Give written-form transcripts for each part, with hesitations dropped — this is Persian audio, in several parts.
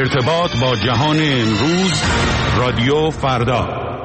ارتباط با جهان امروز، رادیو فردا.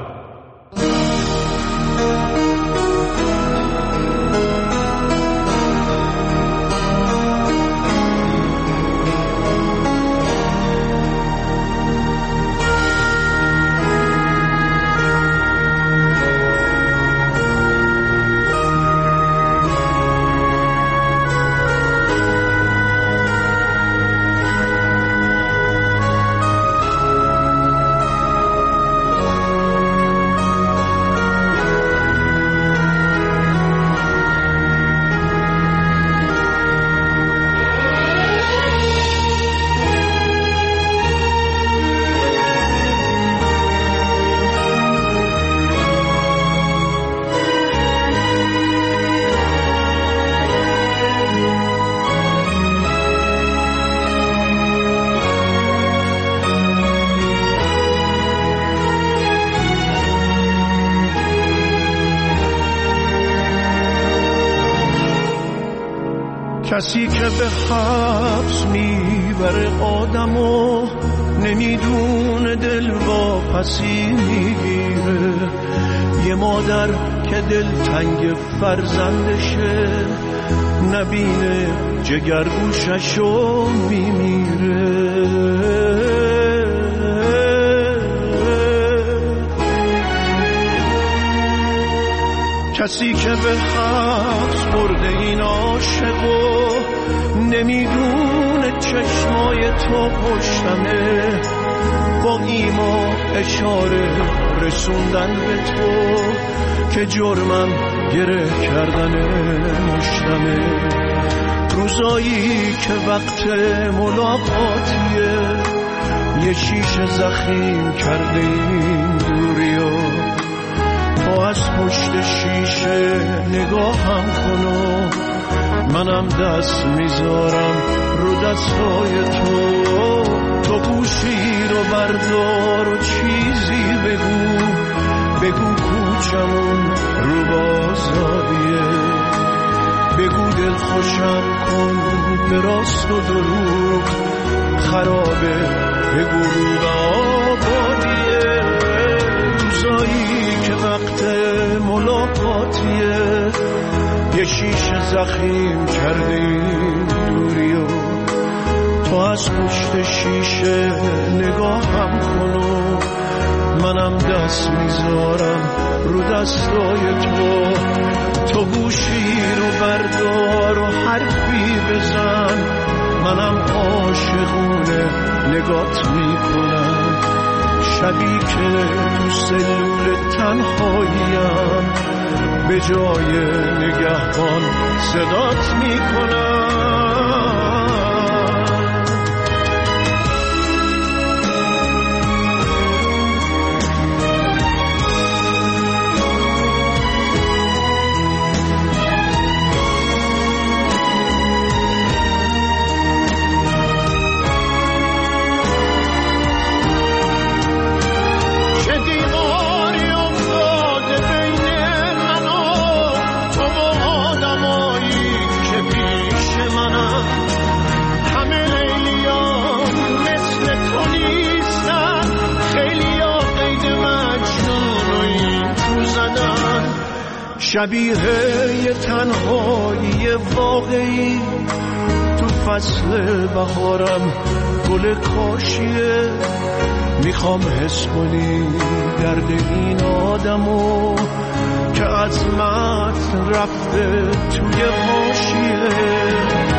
کسی که به حبس میبره آدمو نمیدونه دل واپسی میگیره. یه مادر که دل تنگ فرزندشه نبینه جگرگوششو میمیره. کسی که به حبس برده این عاشقو نمیدونه چشمای تو پشتمه، با ایما اشاره رسوندن به تو که جرمم گره کردن مشتمه. روزایی که وقت ملاقاتیه یه شیشه زخیم کرده این دوریو، تو از پشت شیشه نگاهم کنو منم دست میذارم رو دستای تو. تو گوشی رو بردار و چیزی بگو کوچمون رو بازاریه، بگو دل خوشم کن به راست و دروغ خرابه، بگو رو آبادیه. روزایی که وقت ملاقاتیه یه شیشه زخیم کرده این دوریو، تو از پشت شیشه نگاهم کنو منم دست میذارم رو دستای تو. تو گوشی رو بردار و حرفی بزن منم عاشقونه نگات میکنم. شبی که تو سلول تنهاییم به جای نگهبان صدات میکنم. شبیه یه تنهایی واقعی تو فصل بهارم گل کاشیه. میخوام حس کنی درد این آدمو که عظمت رفته توی حاشیه.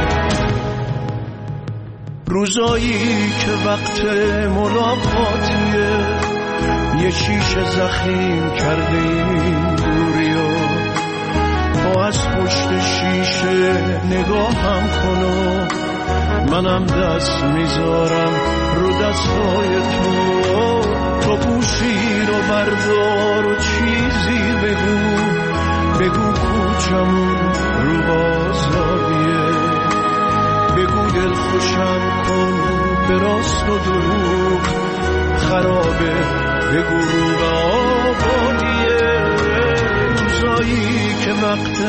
روزایی که وقت ملاقاتیه یه شیشه زخیم کرده این دوریو، تو از پشت شیشه نگاهم کنو منم دست میذارم رو دستای تو. تو گوشی رو بردار و چیزی بگو کوچمون رو بازاریه، بگو دل خوشم کن به راست و دروغ خرابه، بگو رو آبادیه. روزایی که وقت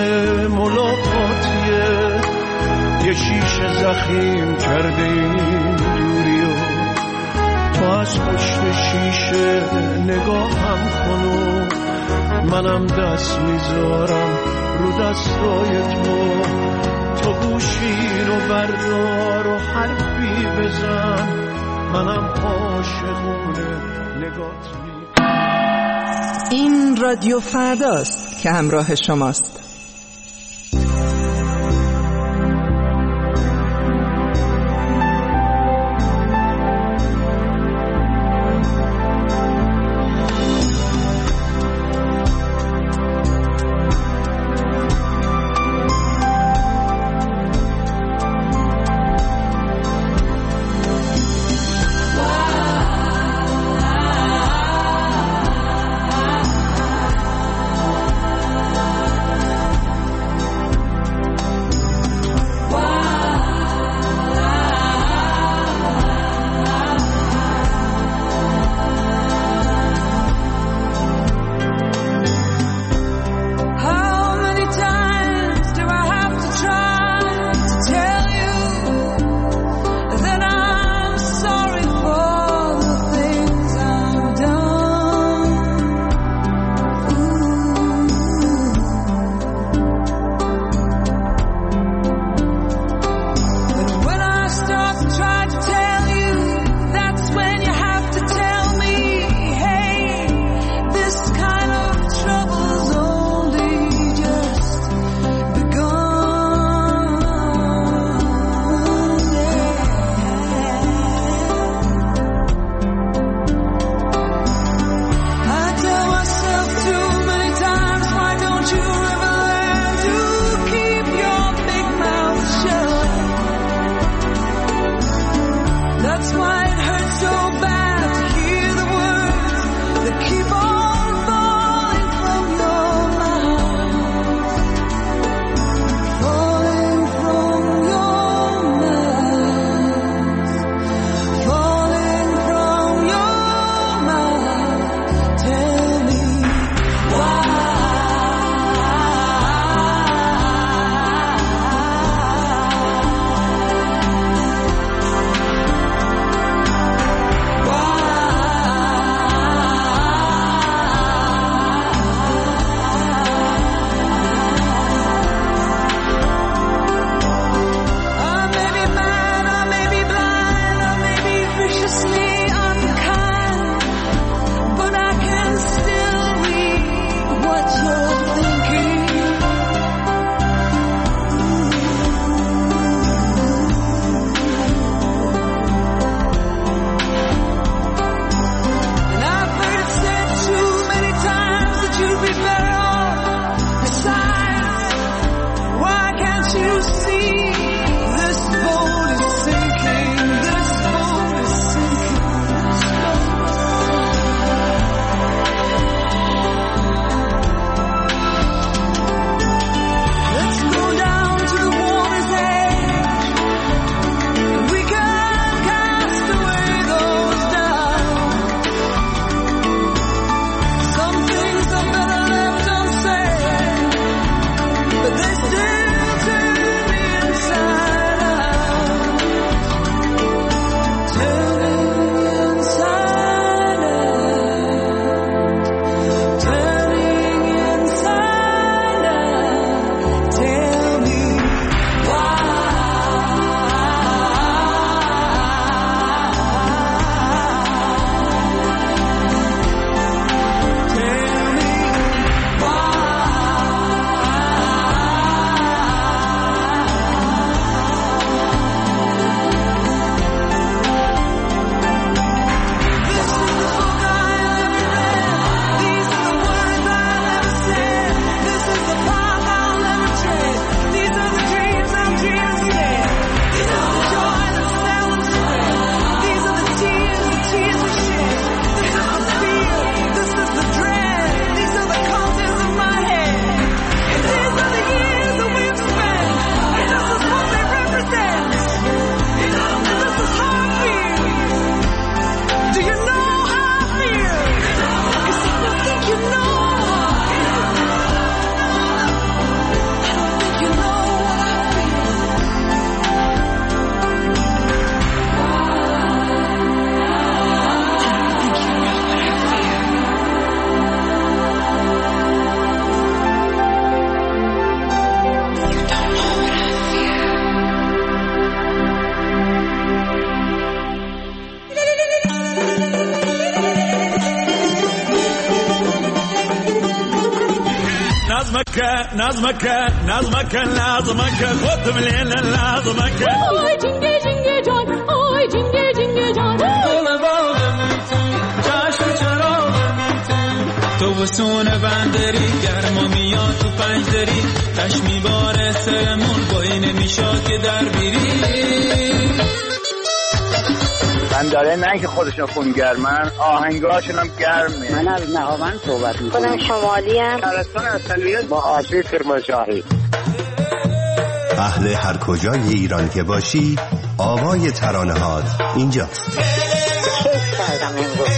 ملاقاتیه یه شیشه زخیم کرده این دوریو، از پشت شیشه نگاهم کن و منم دست میذارم رو دستای تو گوشی رو بردار و حرفی بزن منم عاشقونه نگات می. این رادیو فرداست که همراه شماست. خود ملین لازمک آی جنگه جنگه جان آی جنگه جنگه جان دل باغم چشم چراغم تو بسونه بندری گرما میاد تو پنجدری تش میباره سرمون بایی نمیشاد که در بیری من داره نه که خودشون خونگرمن آهنگاشون هم گرمه. من از نهاوند صحبت میکنم. خودم شمالی ام. شهرستان اصلیت با آسیب کرمانشاهی. اهل هر کجای ایران که باشی آوای ترانه‌هات اینجاست. کیف کردم امروز.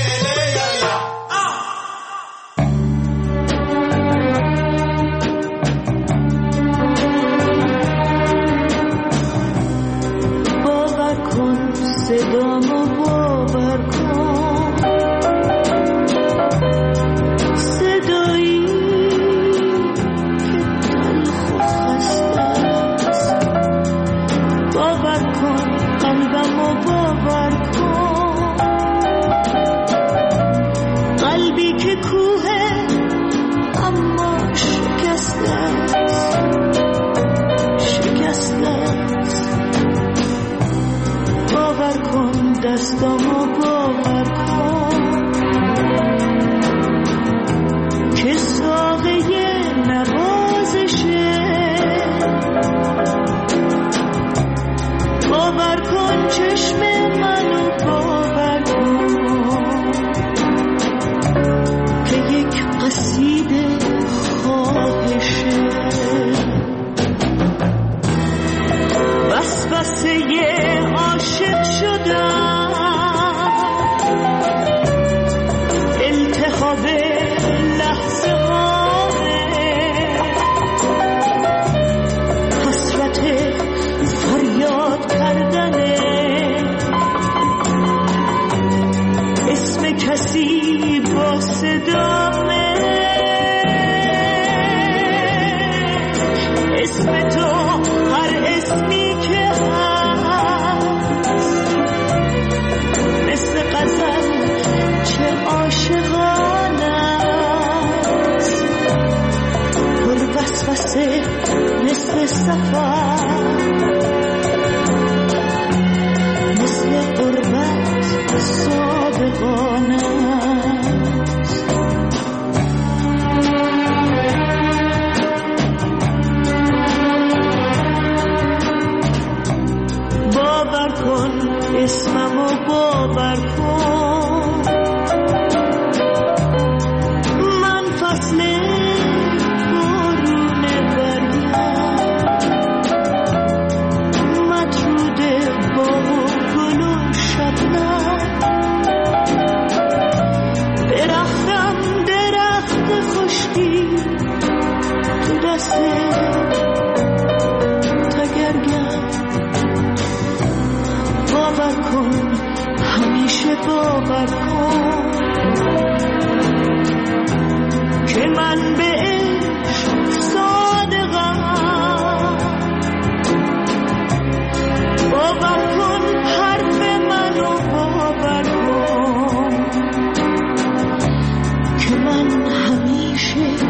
باور کن صدامو باور کن صدایی که تلخ و خسته است باور کن قلبمو باور کن قلبی که کوه اما شکسته است شکسته است باور کن دستامو باور کن که ساقه نوازشه باور کن چشم منو باور کن که یک قصیده خواهشه وسوسه عاشق شدم التهاب لحظه حسرت فریاد کردنه اسم کسی با صدامه اسم تو هر اسمی که هست مثل غزل چه عاشقانه است پر وسوسه مثل سفر مثل قربت صادقانه است باور کن اسممو باور کن من فصل بارون بریم مطرود باغ و گل و شبنم درختم درخت خشکی تو دست تگرگم باور کن همیشه باور کن که من به عشق صادقم باور کن حرف منو باور کن که من همیشه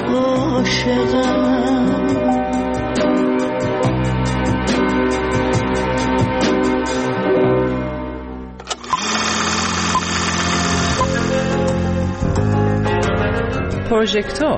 عاشقم پروژکتور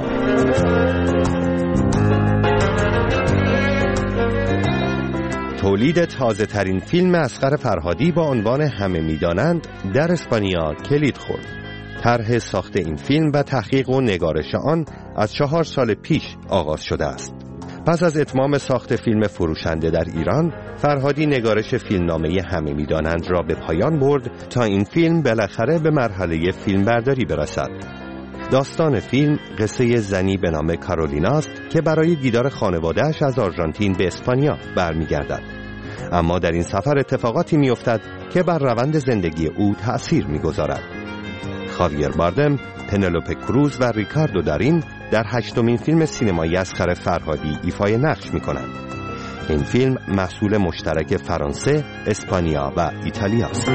تولید تازه ترین فیلم اصغر فرهادی با عنوان همه میدانند در اسپانیا کلید خورد. طرح ساخت این فیلم و تحقیق و نگارش آن از 4 سال پیش آغاز شده است. پس از اتمام ساخت فیلم فروشنده در ایران، فرهادی نگارش فیلمنامه همه میدانند را به پایان برد تا این فیلم بالاخره به مرحله فیلمبرداری برسد. داستان فیلم قصه زنی به نام کارولینا است که برای دیدار خانواده‌اش از آرژانتین به اسپانیا برمیگردد. اما در این سفر اتفاقاتی می‌افتد که بر روند زندگی او تأثیر می‌گذارد. خاویر باردم، پنلوپه کروز و ریکاردو دارین در 8مین فیلم سینمایی اصغر فرهادی ایفای نقش می‌کنند. این فیلم محصول مشترک فرانسه، اسپانیا و ایتالیا است.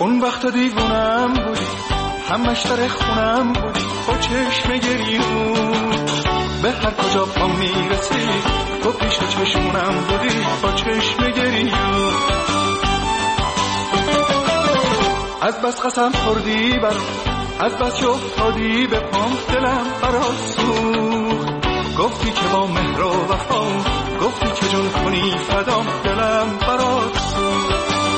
اون وقت دیوونم بودی، همش در خونم بودی، با چشم گریون به هر کجا پا میرسی تو پیش چشمونم بودی، با چشم گریون. از بس قسم خوردی برام، از بس که افتادی به پام، دلم برات سوخت. گفتی که با مهر و وفا، گفتی که جون کنی فدام، دلم برات سوخت.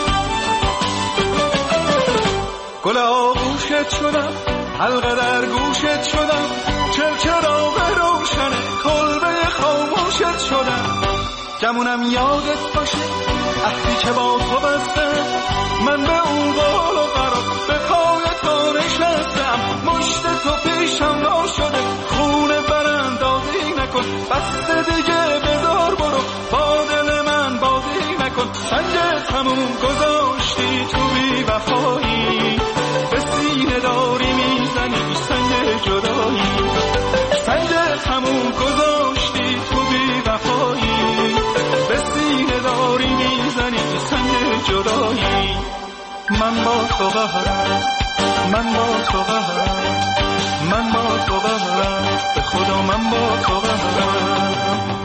گل آغوشت شدم، حلقه در گوشت شدم، چراغ روشنه کلبه خاموشت شدم. گمونم یادت باشه عهدی که با تو بستم، من به اون قول و قرار به پای تو نشستم. مشت تو پیشم لا شده، خونه براندازی نکن، بسته دیگه بذار برو، با دل من بازی نکن. سنگ تموم گذاشتی تو بی وفایی، به سینه داری میزنی سنگ جدایی. سنگ تموم گذاشتی تو بی وفایی، به سینه داری میزنی سنگ جدایی. من با تو قهرم، من با تو قهرم، من با تو قهرم، به خدا من با تو قهرم.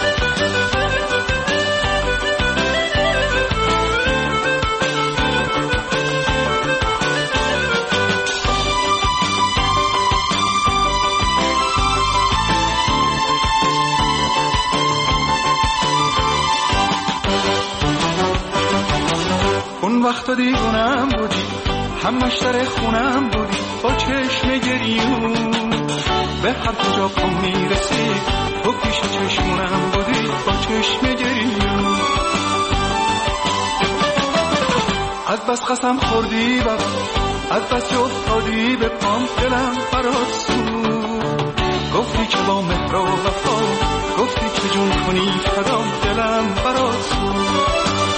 اون وقت دیوونم بودی، همش در خونم بودی، با چشم گریون به هر کجا پا میرسی تو پیش چشمونم بودی، با چشم گریون. از بس قسم خوردی برام، از بس افتادی به پام، دلم برات سوخت. گفتی که با مهر و وفا، گفتی که جون کنی فدام، دلم برات سوخت.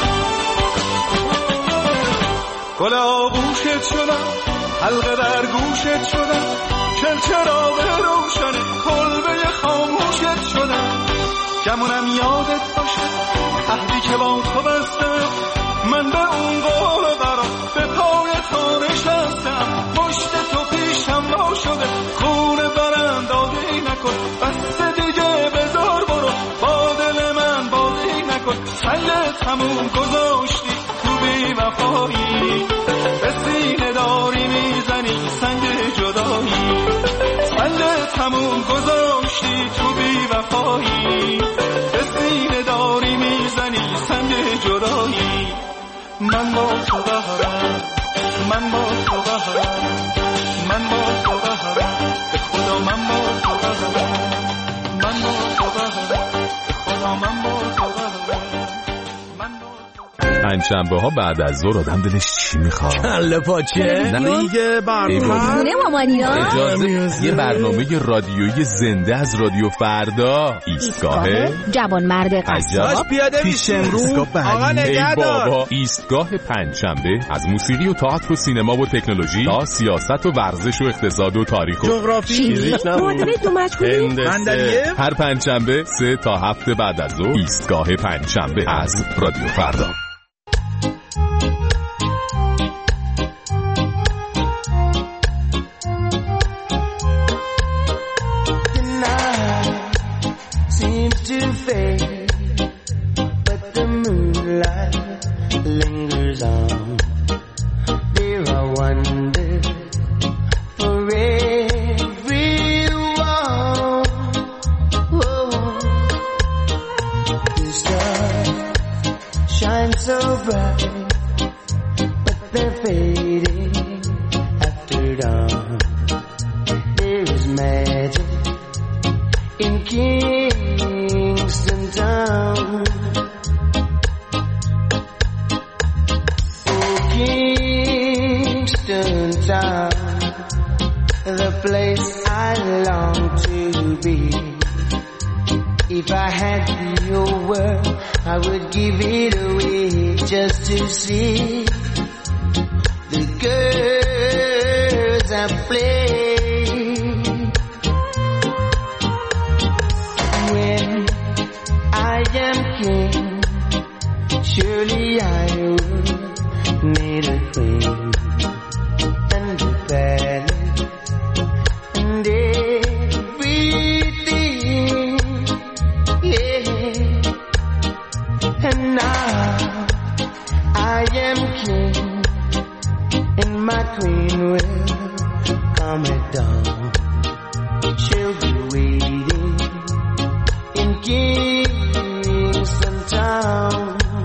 گل آغوشت شدم، حلقه در گوشت شدم، چراغ روشن کلبه خاموشت شدم. گمونم یادت باشه عهدی که با تو بستم، من به اون قول و قرار به پای تو نشستم. مشت تو پیشم لا شده، خونه براندازی نکن، بسته دیگه بذار برو، با دل من بازی نکن. سنگ تموم گذاشتی تو بی وفایی، به سینه داری میزنی سنگ جدایی. سنگ تموم گذاشتی تو بی وفایی، به سینه داری میزنی سنگ جدایی. من با تو قهرم، من با تو قهرم، من با تو قهرم، به خدا من با تو قهرم، من با تو قهرم، به خدا من با تو قهرم. پنجشنبه ها بعد از ظهر آدم دلش چی میخواد؟ کله پاچه؟ نه دیگه برنامه اجازه یه برنامه رادیویی زنده از رادیو فردا. ایستگاه جوانمرد قصاب پیش امروز آقا نگهدار. بابا ایستگاه پنجشنبه از موسیقی و تئاتر و سینما و تکنولوژی تا سیاست و ورزش و اقتصاد و تاریخ و جغرافی، معادله دو مجهولی، هر پنجشنبه 3 تا 7 بعد از ظهر. ایستگاه پنجشنبه از رادیو فردا. Surely I would need a queen. queen will come at dawn. She'll be waiting in Kingston Town.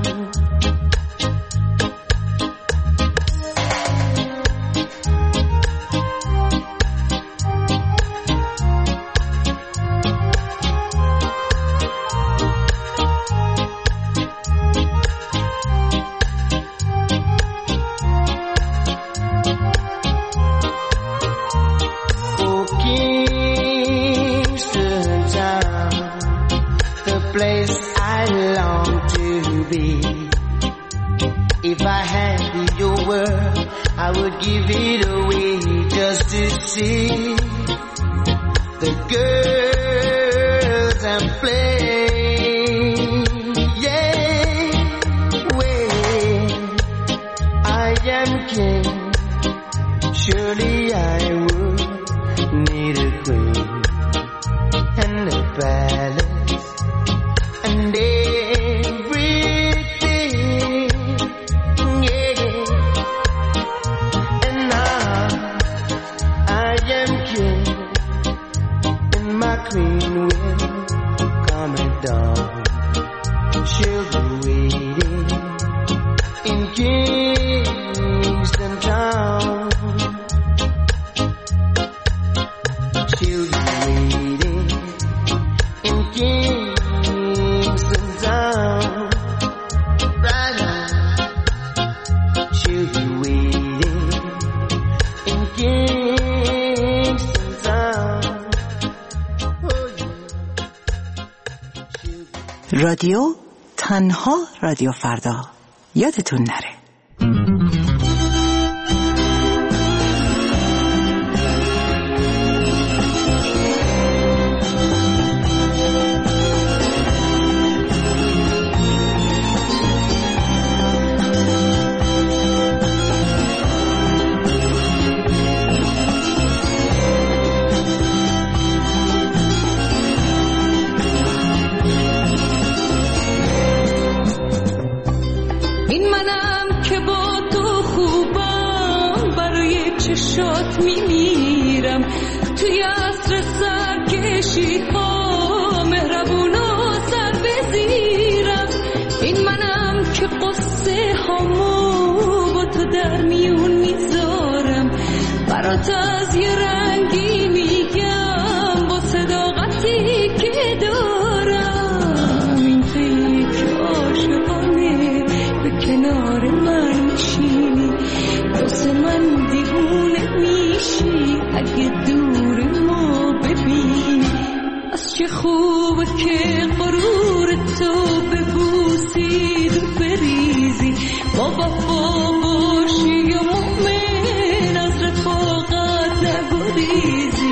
Place I long to be. If I had your word, I would give it away just to see the girls and play. Yeah, when I am king, surely I would need a queen and a palace. And everything, yeah. And now I am king, and my queen will come at dawn. She'll be waiting in Kingston Town. She'll be waiting in Kingston Town. Right now, she'll be waiting in Kingston Town. Oh yeah. رادیو تنها رادیو فردا، یادتون نره. چشات میمیرم توی عصر سرکشی ها مهربون و سر بزیرم. این منم که قصه هامو با تو در میون میذارم، برات از یه رنگی میگم با صداقتی که دارم. این تویی که عاشقانه به کنار من میشینی، واسه من دیوونه میشی اگه دور ما ببینی. از چه خوبه که غرور تو ببوسی دو بریزی، با وفا باشی یا مؤمن از رفاقت نگریزی.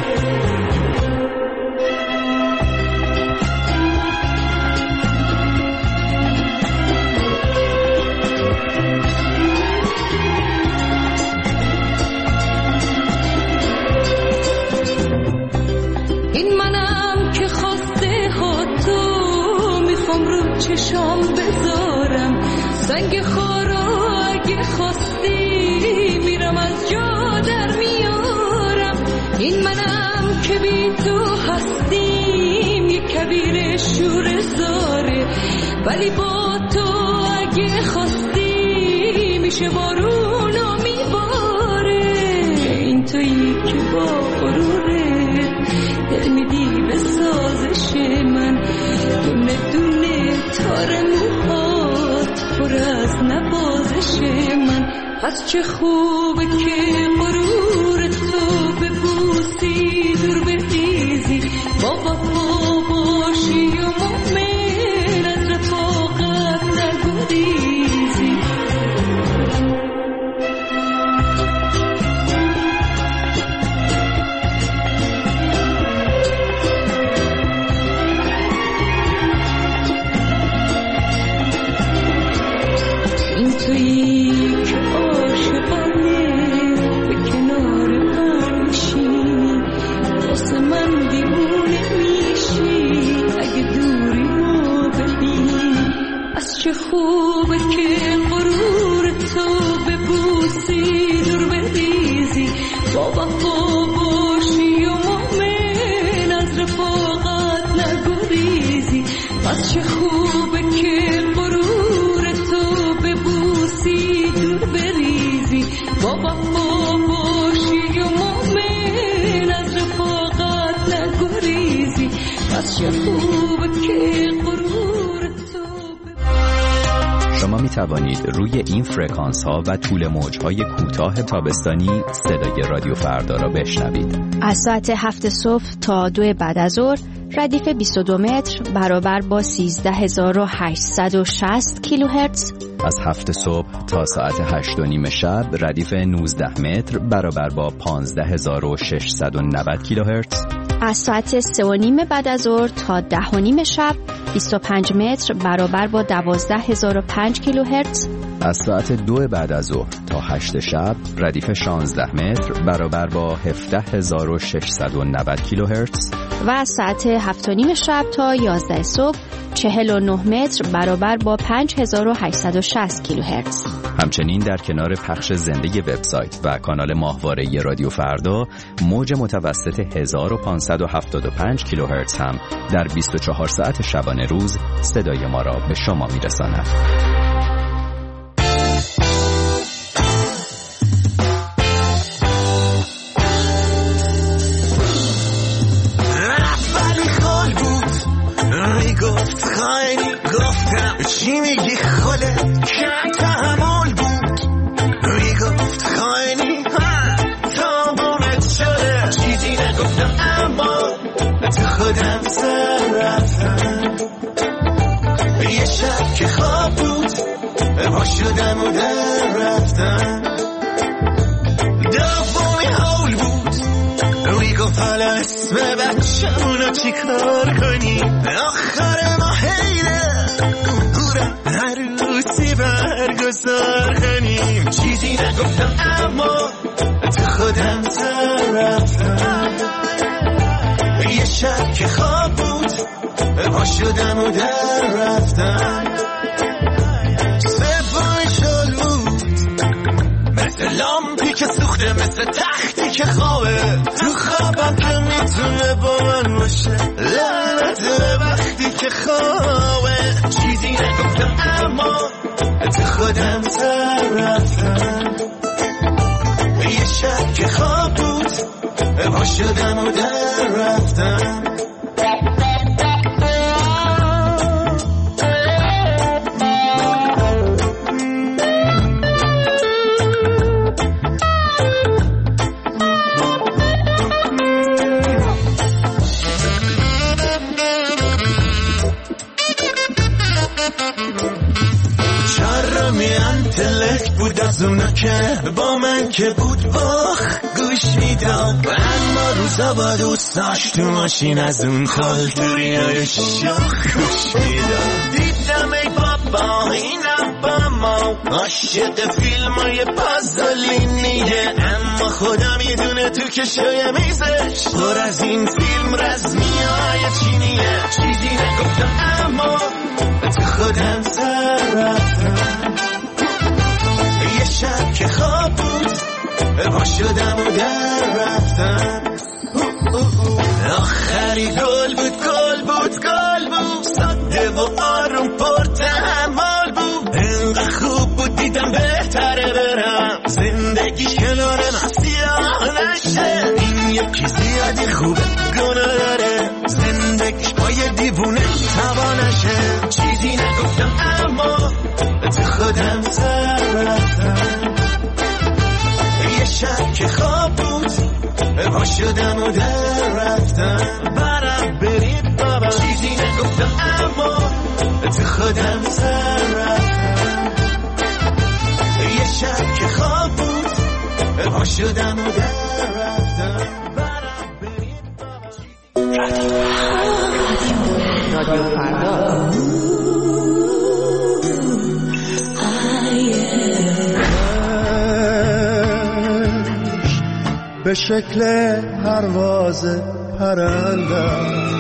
چشام بذارم سنگ خارا، اگه خواستی میرم از جا در میارم. این منم که بی تو هستیم یک کبیر شور زاره، ولی با تو اگه خواستی میشه بارونا میباره. این تویی که با غروره دل میدی به سازش من، دونه دونه تار موهات پر از نوازش من. از چه خوبه که غرور تو ببوسی دور بریزی، با وفا باشی و مؤمن از رفاقت نگریزی. تویی که عاشقانه به کنار من میشینی، واسه من دیوونه میشی اگه دوری ما ببینی. از چه خوبه که غرور تو ببوسی دور با وفا باشی و مؤمن از رفاقت نگریزی پس چه خوبه که غرور تو ببوسی دور بریزی با وفا باشی و مؤمن از رفاقت نگریزی پس چه خوبه که غرور تو شما می توانید روی این فرکانس ها و طول موج های کوتاه تابستانی صدای رادیو فردا را بشنوید. از ساعت 7 صبح تا 2 بعد از ظهر ردیف 22 متر برابر با 13860 کیلوهرتز. از 7 صبح تا ساعت 8 و نیم شب ردیف 19 متر برابر با 15690 کیلوهرتز. از ساعت 3 و نیم بعد از ظهر تا 10 و نیم شب 25 متر برابر با 12005 کیلوهرتز. از ساعت 2 بعد از ظهر تا 8 شب ردیف 16 متر برابر با 17690 کیلوهرتز. و از ساعت 7 و نیم شب تا 11 صبح 49 متر برابر با 5860 کیلوهرتز. همچنین در کنار پخش زنده وبسایت و کانال ماهواره رادیو فردا موج متوسط 1575 کیلوهرتز هم در 24 ساعت شبانه روز صدای ما را به شما میرساند. گفت خیلی گفتم چی میگی خودت که تحمل بود میگفت خیلی تابونت شده چیزی نگفتم اما تو خودم سر رفتم یه شب که خواب بود با شدم و در رفتم دومی حول بود میگفت حالا اسم بچه‌مونو چی کار کنی آخر ما حیله عروسی برگزار کنیم چیزی نگفتم اما تو خودم سر رفتم یه شب که خواب بود با شدم و در رفتم سومی شل بود مثل لامپی که سوخته مثل تختی که خوابه تو خوابم که میتونه با من باشه لعنت وقتی که خوابه چیزی نگفتم اما تو خودم سر رفتم یه شب که خواب بود با شدم و در رفتم بود از اونا که با من که بود باخ گوش میداد اما روزا با دوستاش تو ماشین از اون خالتوریای شاخ گوش میداد دیدم ای بابا اینم با ما عاشق فیلمای پازولینیه اما خدا میدونه تو کشوی میزش پر از این فیلم رزمیای چینیه چیزی نگفتم اما تو خودم سر رفتم یه شب که خواب بود با شدم و در رفتم آخری گل بود ساده و آروم پر تحمل بود اینقدر خوب بود دیدم بهتره برم زندگی کنار من سیاه نشه این یکی زیادی خوبه گناه داره زندگی پای دیوونه توانشه چیزی نگفتم اما تو خودم سر رفتم یه شب که خواب بود با شدم و در رفتم برم برید بابا چیزی نگفتم اما تو خودم سر رفتم یه شب که خواب بود با شدم و در رفتم برم برید بابا رادیو فردا به شکل پرواز پرندم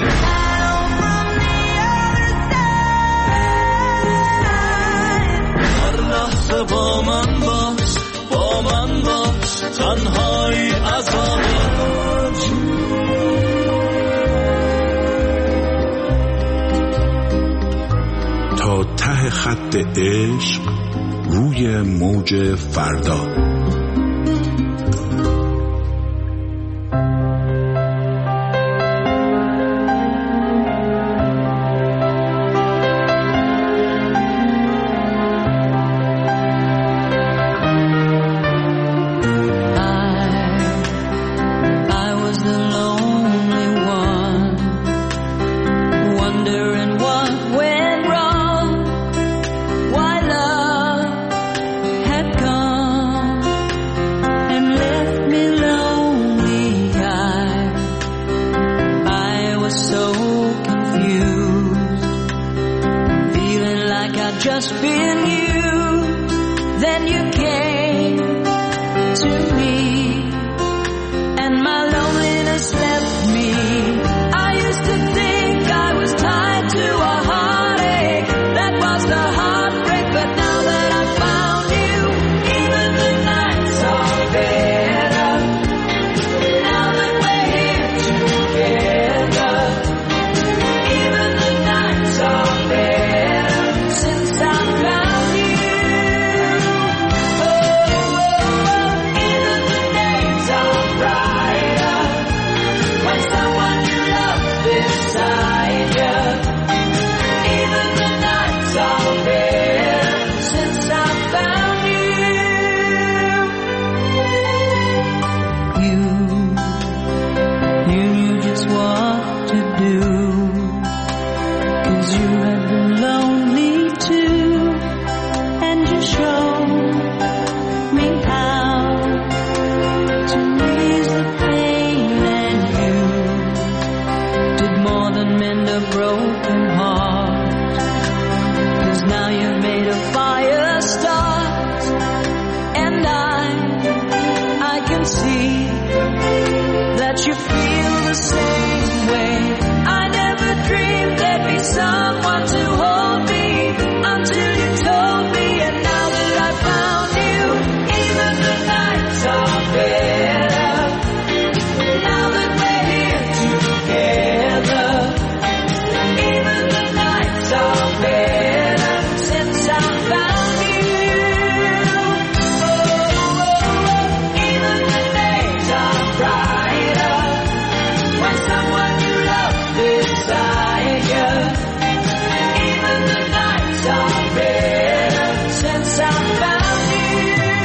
هر لحظه با من باش تنهایی از تا ته خط عشق روی موج فردا. Just been used, then you came to me, and my loneliness left me. I used to think I was tied to a heartache, that was the heartbreak, but now that I found you, even the nights are better. Now that we're here together, even the nights are better. You feel the same way. I never dreamed there'd be someone to hold me until you told me, and now that I found you, even the nights are better. Now that we're here together, even the nights are better since I found you. Even the days are brighter. Someone you love beside you. Even the nights are better since I found you.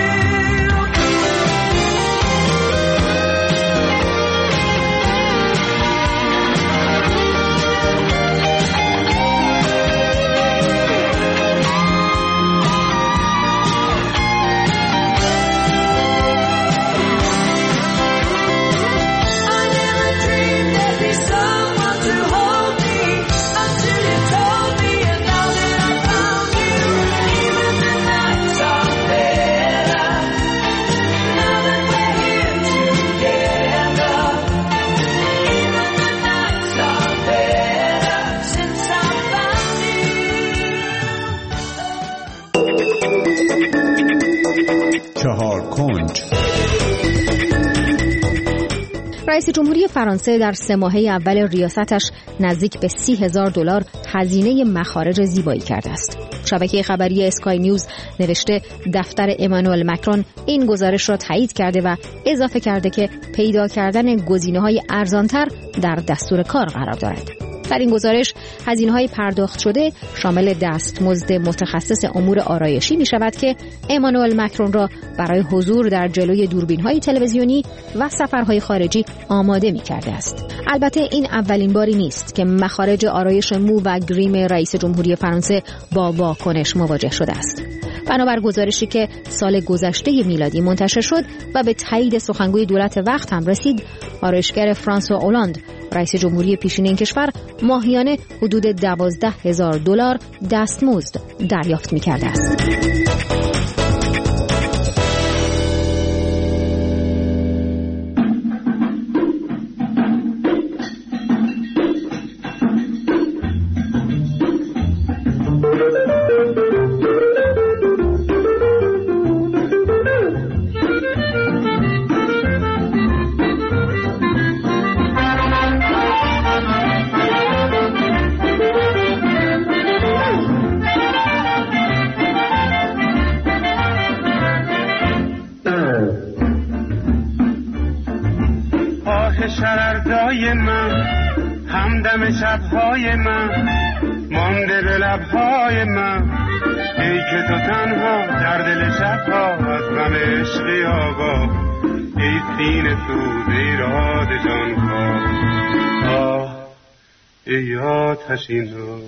رئیس جمهوری فرانسه در 3 ماهه اول ریاستش نزدیک به $30,000 هزینه مخارج زیبایی کرده است. شبکه خبری اسکای نیوز نوشته دفتر امانوئل مکرون این گزارش را تایید کرده و اضافه کرده که پیدا کردن گزینه‌های ارزانتر در دستور کار قرار دارد. در این گزارش هزینه‌های پرداخت شده شامل دستمزد متخصص امور آرایشی می شود که امانوئل مکرون را برای حضور در جلوی دوربین‌های تلویزیونی و سفرهای خارجی آماده می کرده است. البته این اولین باری نیست که مخارج آرایش مو و گریم رئیس جمهوری فرانسه با واکنش مواجه شده است. بنابر گزارشی که سال گذشته میلادی منتشر شد و به تایید سخنگوی دولت وقت هم رسید، آرایشگر فرانسوا اولاند رئیس جمهوری پیشین این کشور ماهیانه حدود $12,000 دستمزد دریافت می‌کرده است. آه شرردای من، همدم شبهای من، مانده به لبهای من. ای که تو تنها در دل شبها از غم عشقی آگاه، ای سینه سوز ایراد جانکاه. آه ای آتشین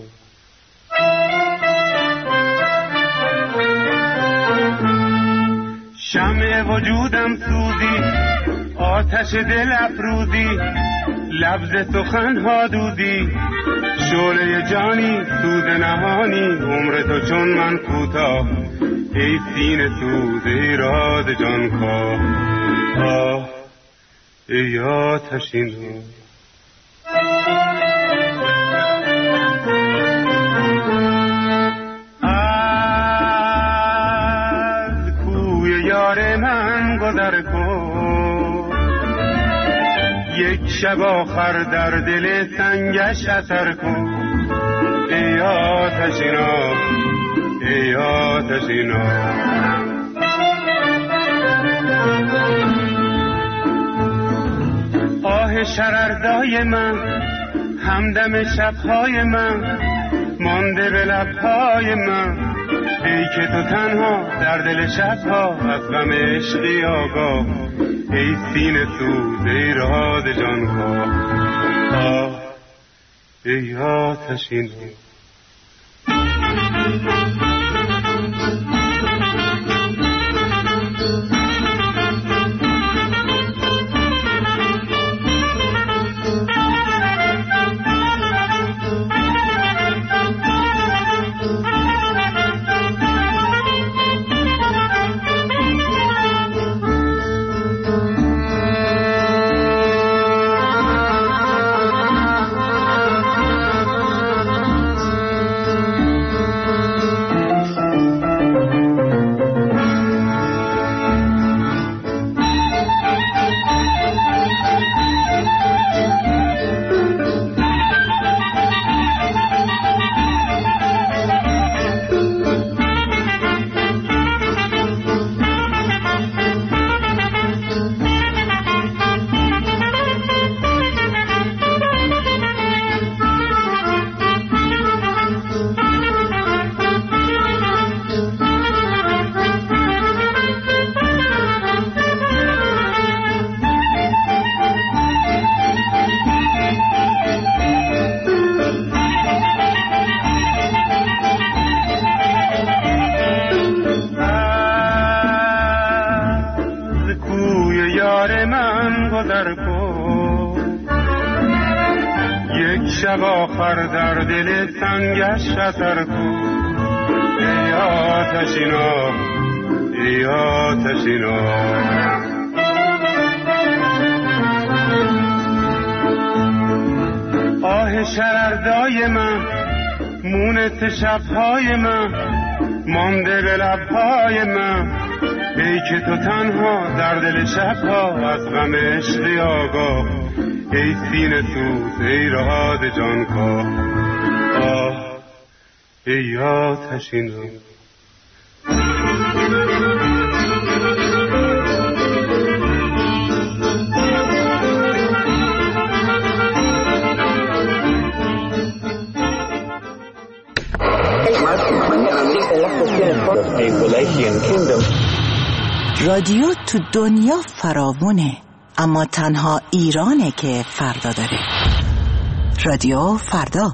شمع وجودم سوزی، آتش دل افروزی، لبز سخنها دودی، شعله جانی سوز نهانی، عمر تو چون من کوتاه، ای سینه سوز ایراد جانکاه. آه ای آتشین گذر کن، یک شب آخر در دل سنگش اثر کن. ای آتشینا، ای آتشینا. آه شرردای من، همدم شبهای من، مانده به لبهای من. ای که تو تنها در دل شبها از غم عشقی آگاه، ای سینه سوز ایراد جانکاه. آه ای آتشین آخر در دل سنگش اثر کن. ای آتشینا، ای آتشینا. آه شرردای من، مونت شبهای من، مانده به لبهای من. ای که تو تنها در دل شبها از غم عشقی آگاه، ای سینه سوز ایراد جانکاه. آه ای آتشین رادیو تو دنیا فراوونه، اما تنها ایرانه که فردا داره. رادیو فردا.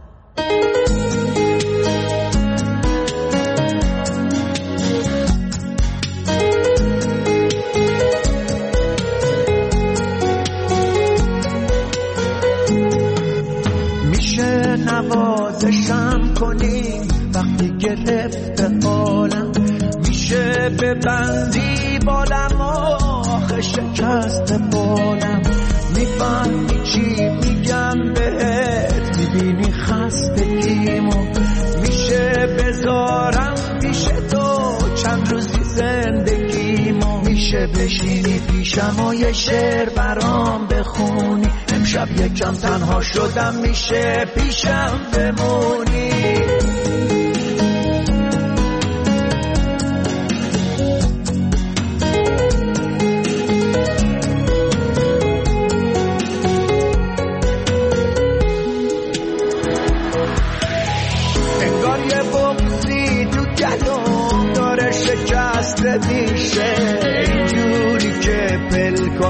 میشه نوازشم کنی وقتی گرفته حالم، میشه ببندی بالم آخه شکست بالم. میفهمی چی میگم بهت، میبینی خستگیمو، میشه بذارم پیش تو چند روزی زندگیمو. میشه بشینی پیشم و یه شعر برام بخونی، امشب یکم تنها شدم میشه پیشم بمونی.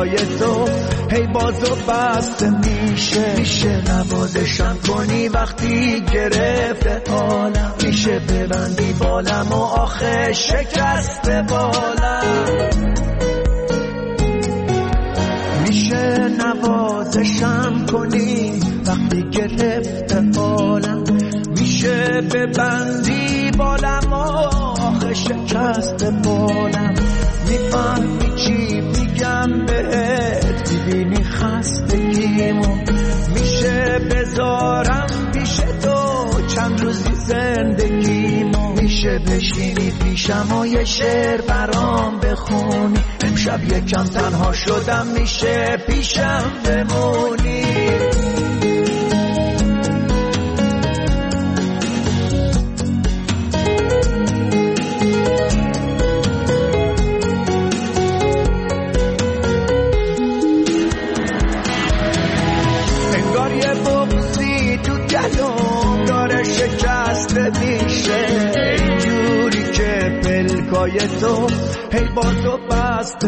پلکای تو هی بازو بسته میشه نوازشم کنی وقتی گرفته حالم، میشه ببندی بالم و آخه شکسته بالم، میشه نوازشم کنی وقتی گرفته حالم، میشه ببندی بالم و آخه شکسته بالم، میفهمی چی میگم بهت، میبینی خستگیمو، میشه بذارم پیش تو چند روزی زندگیمو، میشه بشینی پیشم و یه شعر برام بخونی، امشب یکم تنها شدم میشه پیشم بمونی. شکسته میشه اینجوری که پلکای تو هی بازو بسته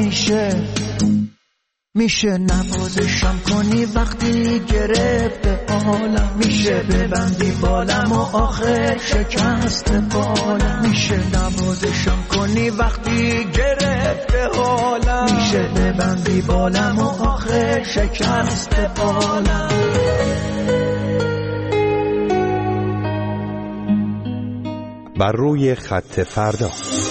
میشه نوازشم کنی وقتی گرفته حالم، میشه ببندی بالم و آخه شکسته بالم، میشه نوازشم کنی وقتی گرفته حالم، میشه ببندی بالم و آخه شکسته بالم. بر روی خط فردا.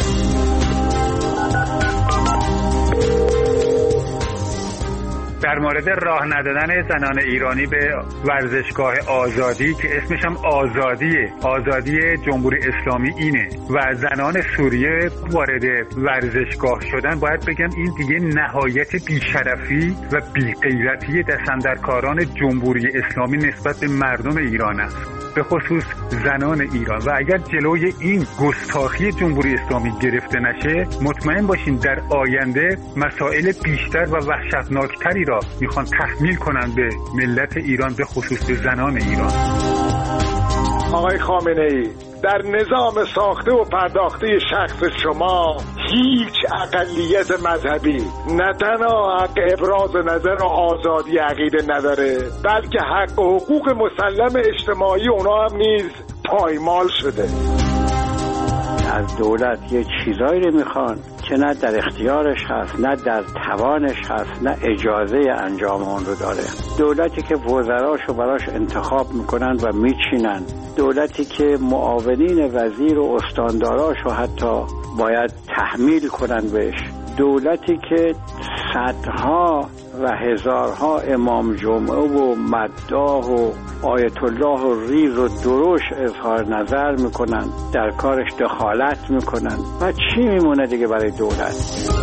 در مورد راه ندادن زنان ایرانی به ورزشگاه آزادی که اسمش هم آزادی جمهوری اسلامی اینه و زنان سوریه وارد ورزشگاه شدن، باید بگم این دیگه نهایت بیشرفی و بیغیرتی دست‌اندرکاران جمهوری اسلامی نسبت به مردم ایران است، به خصوص زنان ایران. و اگر جلوی این گستاخی جمهوری اسلامی گرفته نشه، مطمئن باشین در آینده مسائل بیشتر و وحشتناکتری را میخوان تحمیل کنن به ملت ایران، به خصوص به زنان ایران. آقای خامنه‌ای، در نظام ساخته و پرداخته شخص شما هیچ اقلیت مذهبی نه تنها حق ابراز نظر و آزادی عقیده نداره، بلکه حق و حقوق مسلم اجتماعی اونا هم نیز پایمال شده. از دولت یه چیزایی رو میخوان که نه در اختیارش هست، نه در توانش هست، نه اجازه انجام اون رو داره. دولتی که وزراشو براش انتخاب میکنن و میچینن، دولتی که معاونین وزیر و استانداراشو حتی باید تحمیل کنن بهش، دولتی که صدها و هزارها امام جمعه و مداح و آیت الله و ریز و دروش اظهار نظر میکنن، در کارش دخالت میکنن و چی میمونه دیگه برای دولت؟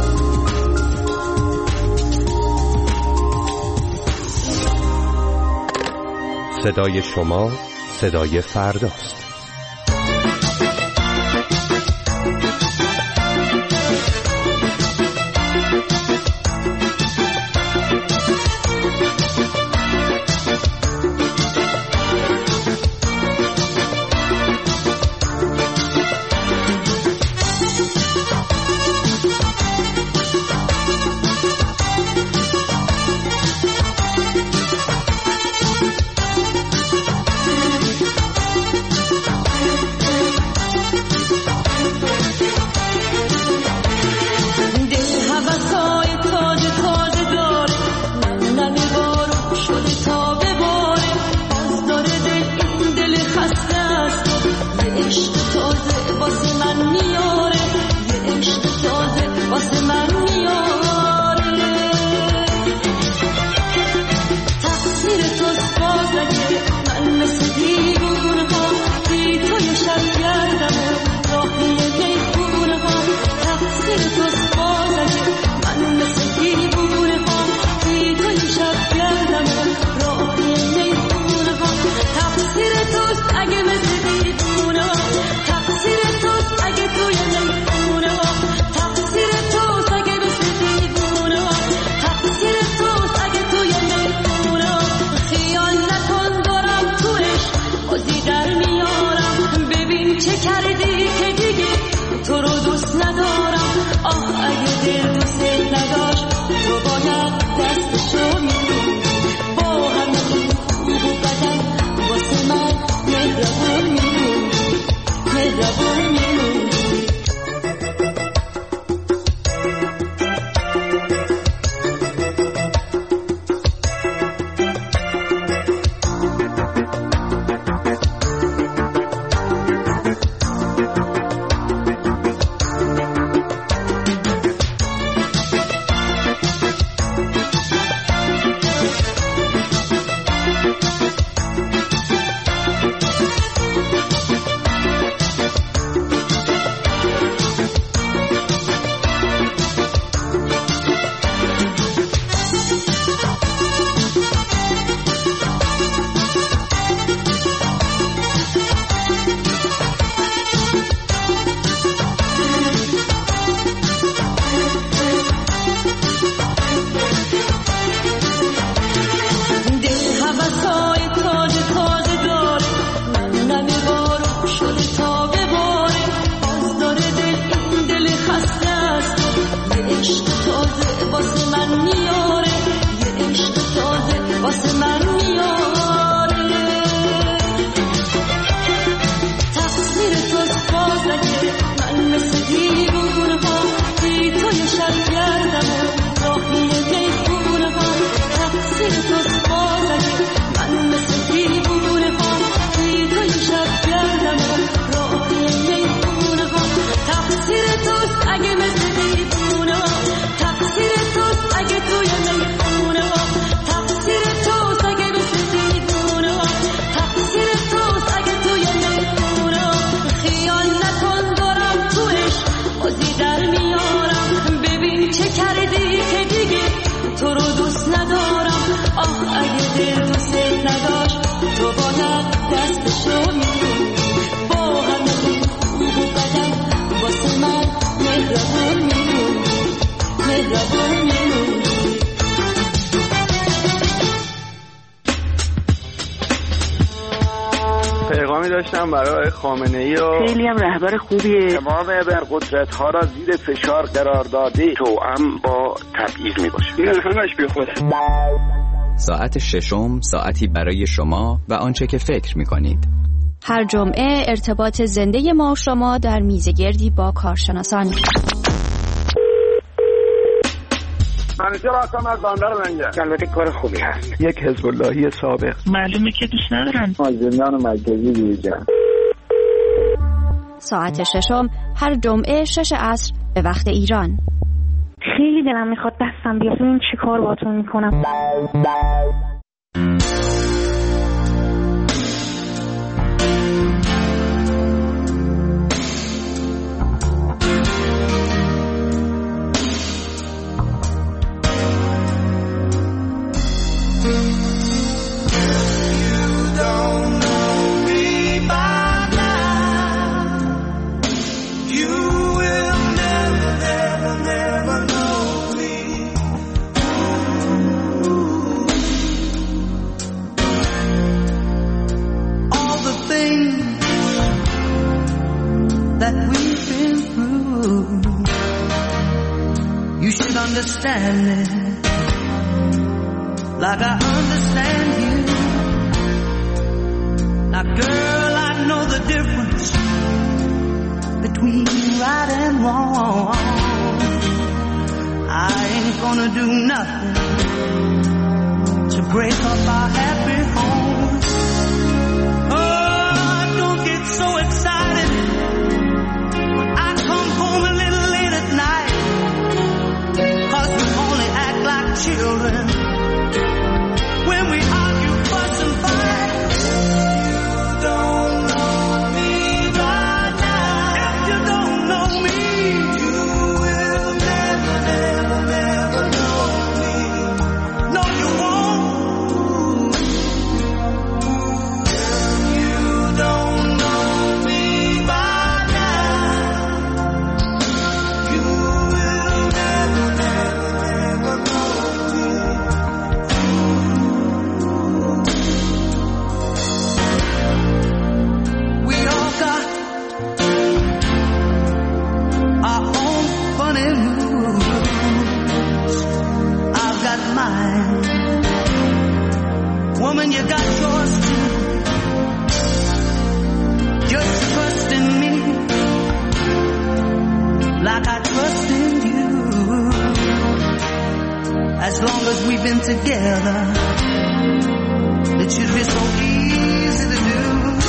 صدای شما صدای فرداست. تازه واسه من میاره، یه عشق تازه واسه من میاره. تقصیر توست باز اگه من مثل دیوونه ها بی توی شب گردم و راهی میخونه ها. تقصیر توست باز اگه من مثل دیوونه ها بی توی شب گردم و راهی میخونه ها. تقصیر توست اگه مثل دیوونه ها، تقصیر توست اگه توی میخونه ها، تقصیر توست اگه مثل دیوونه ها، تقصیر توست اگه توی میخونه ها. خیال نکن دارم توش بازی در میارم، ببین چه کردی که دیگه تو رو دوست ندارم. آه اگه دل دوست نداشت تو باید دستشو میگیری، با همه خوب و بدم واسه من مهربون میمونی، مهربون میمونی. پیغامی داشتم برای خامنه‌ای و خیلی هم رهبر خوبیه. تمام ابرقدرت‌ها را زیر فشار قرار داده، توأم با تبعیض میباشه. این همش بیخوده. ساعت ششم، ساعتی برای شما و آنچه که فکر می‌کنید. هر جمعه ارتباط زنده ما و شما در میزگردی با کارشناسان. منیجر هستم از بندر لنگر. البته کار خوبی هست. یک حزب اللهی سابق. معلومه که دوست ندارن. از زندان مرکزی دیجم. ساعت ششم هر جمعه 6 عصر به وقت ایران. خیلی دلم میخواد دستم بیاد ببین چی کار باهاتون میکنم. That we've been through, you should understand it like I understand you. Now girl, I know the difference between right and wrong. I ain't gonna do nothing to break up our happy home. Oh, don't get so excited children when we argue, fuss and fight. You don't know me by now. If you don't know me, you will never, never, never know me. No, you won't. You don't know me by now. You will never, never, never know. Woman, you got yours too. Just trust in me like I trust in you. As long as we've been together, it should be so easy to do.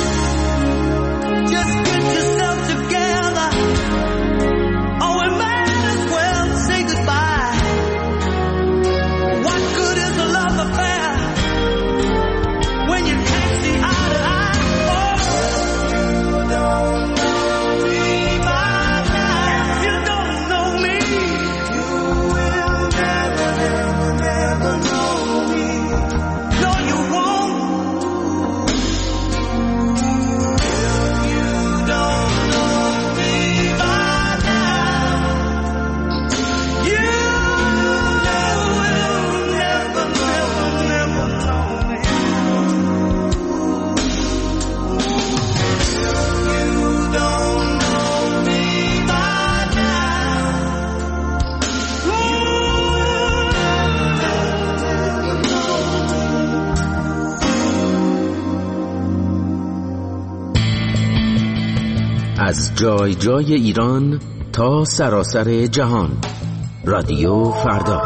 Just get yourself together. Oh, we might as well say goodbye. What good is a love affair when you can't see eye to eye? Oh, you don't know me by now. If you don't know me, you will never, never, never know me. No, you won't. از جای جای ایران تا سراسر جهان. رادیو فردا.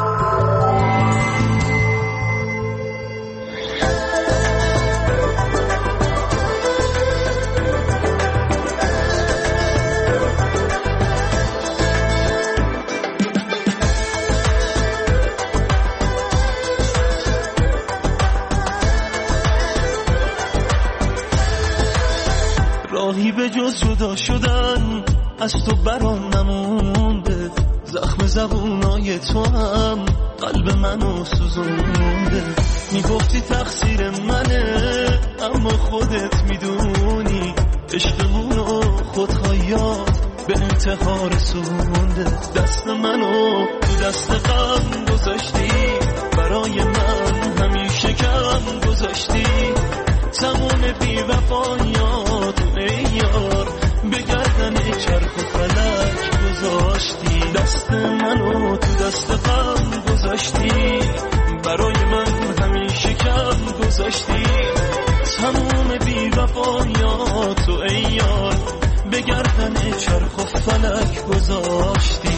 راهی به جز جدا شدن از تو برام نمونده، زخم زبونای تو هم قلب منو سوزونده. میگفتی تقصیر منه اما خودت میدونی عشقمونو خودخوایات به انتها رسونده. دست منو تو دست غم گذاشتی، برای من همیشه کم گذاشتی. تمام بی وفایات ای یار به گردن چرخ و فلک گذاشتی. دست منو تو دست غم گذاشتی، برای من همیشه کم گذاشتی. تمام بی وفایات ای یار به گردن چرخ و فلک گذاشتی.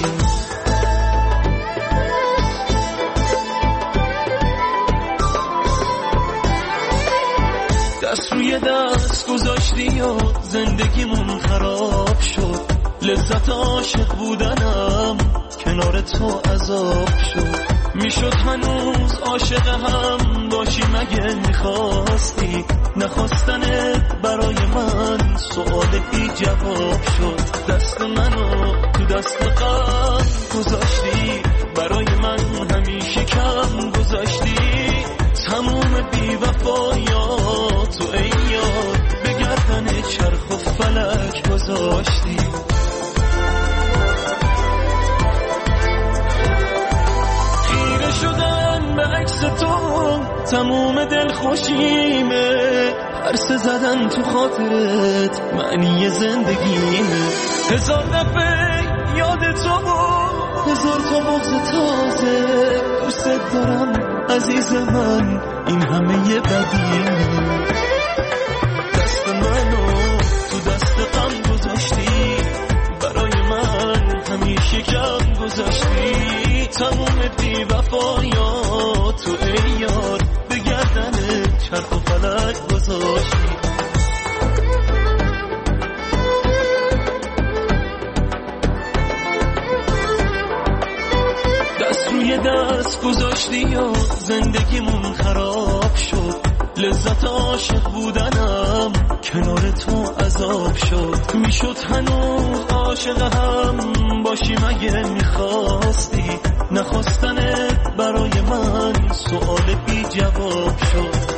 دست روی دست گذاشتی و زندگیمون خراب شد. لذت عاشق بودنم کنار تو عذاب شد. میشد هنوز عاشق هم باشی مگه میخواستی؟ نخواستنت برای من سؤال بی جواب شد. دست منو تو دست غم گذاشتی، برای من همیشه کم گذاشتی. تموم بی وفایاتو ای یار به گردن چرخ و فلک گذاشتی. خیره شدن به عکس تو تموم دل خوشیمه. پرسه زدن تو خاطرت معنی زندگیمه. هزار دفعه یاد تو بود، هزار تا بغض تازه. دوست دارم عزیز من، این همه بدیمه. دست منو تو دست غم گذاشتی، برای من همیشه کم گذاشتی. تموم بی وفایاتو ای یار به گردن چرخ و فلک گذاشتی. روی دست گذاشتی و زندگیمون خراب شد. لذت عاشق بودنم کنار تو عذاب شد. میشد هنوز عاشق هم باشی مگه میخواستی؟ نخواستنت برای من سؤال بی جواب شد.